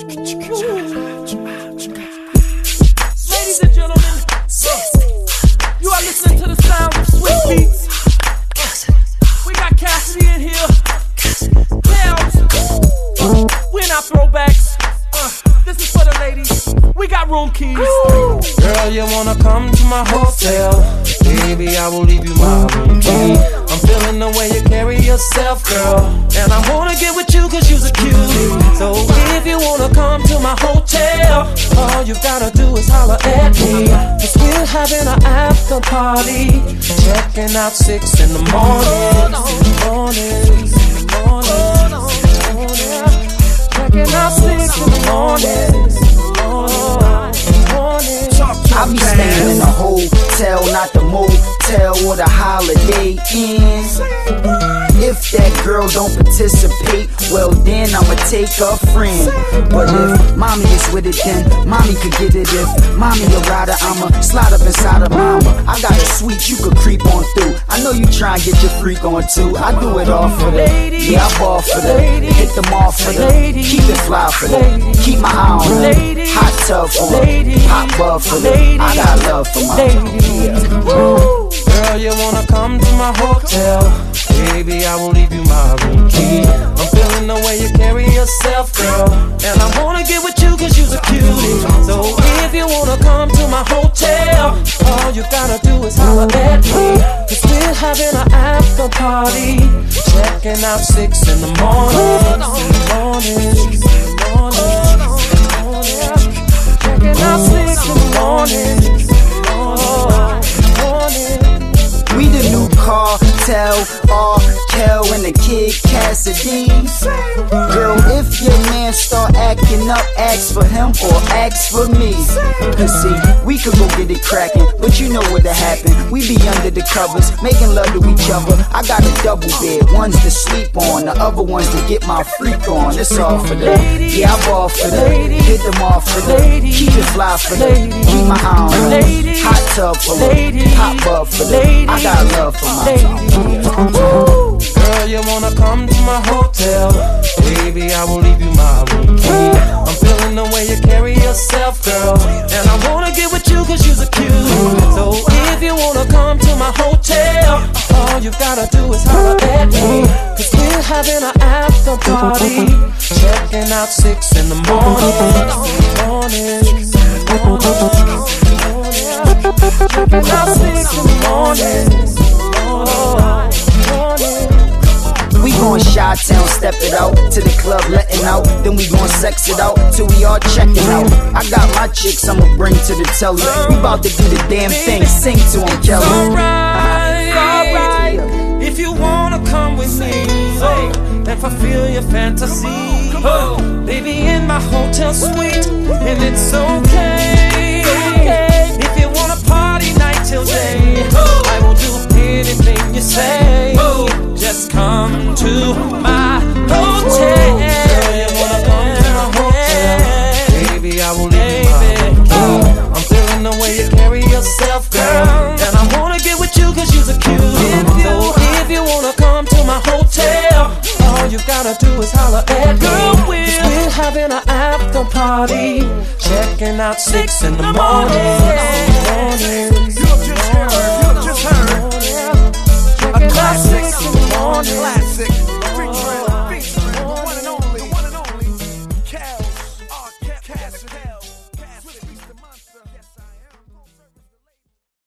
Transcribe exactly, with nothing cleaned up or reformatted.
Ladies and gentlemen, you are listening to the sounds of Swiss Beats. We got Cassidy in here. Bells. We're not throwbacks. Uh, this is for the ladies. We got room keys. Girl, you wanna come to my hotel? Baby, I will leave you my room key. I'm feeling the way you carry yourself, girl, and I wanna get with you cause you's a cutie. So if you wanna come to my hotel, all you gotta do is holler at me. Cause we're having an after party, checking out six in the morning. Morning, morning, morning. Checking out six in the morning. I be staying in a hotel, not the motel or the Holiday Inn. If that girl don't participate, well then I'ma take a friend. But if mommy is with it, then mommy could get it. If mommy a rider, I'ma slide up inside of mama. I got a suite you could creep on through. I know you try and get your freak on too. I do it all for that. Yeah, I ball for that. Hit them off for that. Keep it fly for that. Keep my eye on her. Hot tub for her. Hot bub for that. I got love for my yeah. Girl, you wanna come to my hotel? Baby, I will leave you my room key. I'm feeling the way you carry yourself, girl, and I wanna get with you cause you's a cutie. So if you wanna come to my hotel, all you gotta do is holler at me. Cause we're having an after party, checking out six in the morning. Morning, morning, morning. Checking out six in the morning. We the new cartel, R. Kel and the Kid Cassidy. Girl, if your man start acting up, ask for him or ask for me. Cause see, we could go get it crackin', but you know what'll happen. We be under the covers, making love to each other. I got a double bed, one's to sleep on, the other one's to get my freak on. It's all for that. Yeah, I ball for that. Hit them off for that. Keep it fly for that. Keep my eye on her. Hot tub for that. Hot bub for that. I got love for my Girl, you wanna come to my hotel? Baby, I will leave you my room key. I'm feeling the way you carry yourself, girl, and I wanna get with you cause you's a cutie. So if you wanna come to my hotel, all you gotta do is holler at me. Cause we're having an after party, checking out six in the morning. Morning, morning, checking out six in the morning. We gon' Chi-Town, step it out to the club, letting out. Then we gon' sex it out till we all checking out. I got my chicks I'ma bring to the telly. We bout to do the damn thing, sing to them, Kelly. Alright, alright. If you wanna come with me and fulfill your fantasy, oh, baby, in my hotel suite, and it's okay. If you wanna party night till day, I will do anything you say. Just come to my hotel. Girl, you wanna come to my hotel? Baby, I will leave you my key. I'm feeling the way you carry yourself, girl, and I wanna get with you cause you's a cutie. So if you wanna come to my hotel, all you gotta do is holler at me. Cause we're having an after party, checking out six in the morning. Morning, A classic, classic.